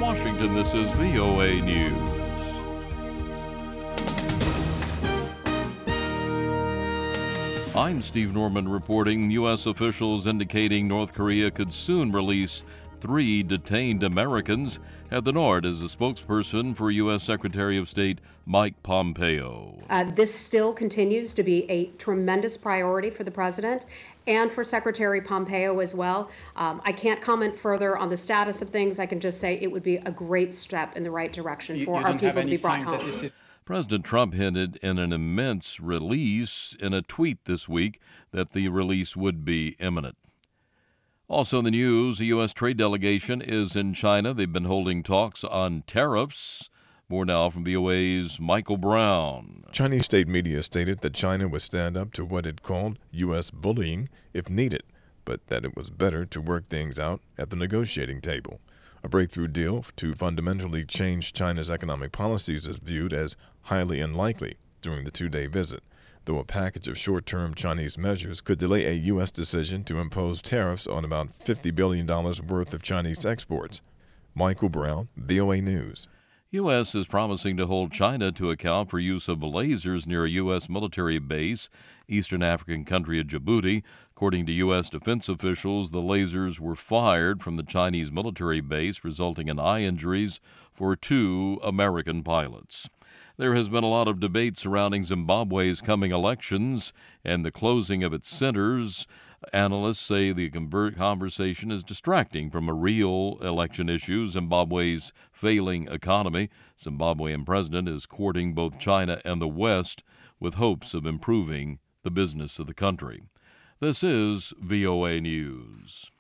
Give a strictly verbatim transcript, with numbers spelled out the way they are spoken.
Washington, this is V O A News. I'm Steve Norman reporting. U S officials indicating North Korea could soon release three detained Americans. Heather Nord is the spokesperson for U S Secretary of State Mike Pompeo. Uh, this still continues to be a tremendous priority for the president and for Secretary Pompeo as well. Um, I can't comment further on the status of things. I can just say it would be a great step in the right direction you, for you our people to be brought home. Is... President Trump hinted in an immense release in a tweet this week that the release would be imminent. Also in the news, the U S trade delegation is in China. They've been holding talks on tariffs. More now from V O A's Michael Brown. Chinese state media stated that China would stand up to what it called U S bullying if needed, but that it was better to work things out at the negotiating table. A breakthrough deal to fundamentally change China's economic policies is viewed as highly unlikely during the two-day visit, though a package of short-term Chinese measures could delay a U S decision to impose tariffs on about fifty billion dollars worth of Chinese exports. Michael Brown, V O A News. U S is promising to hold China to account for use of lasers near a U S military base, eastern African country of Djibouti. According to U S defense officials, the lasers were fired from the Chinese military base, resulting in eye injuries for two American pilots. There has been a lot of debate surrounding Zimbabwe's coming elections and the closing of its centers. Analysts say the conversation is distracting from a real election issue, Zimbabwe's failing economy. Zimbabwean president is courting both China and the West with hopes of improving the business of the country. This is V O A News.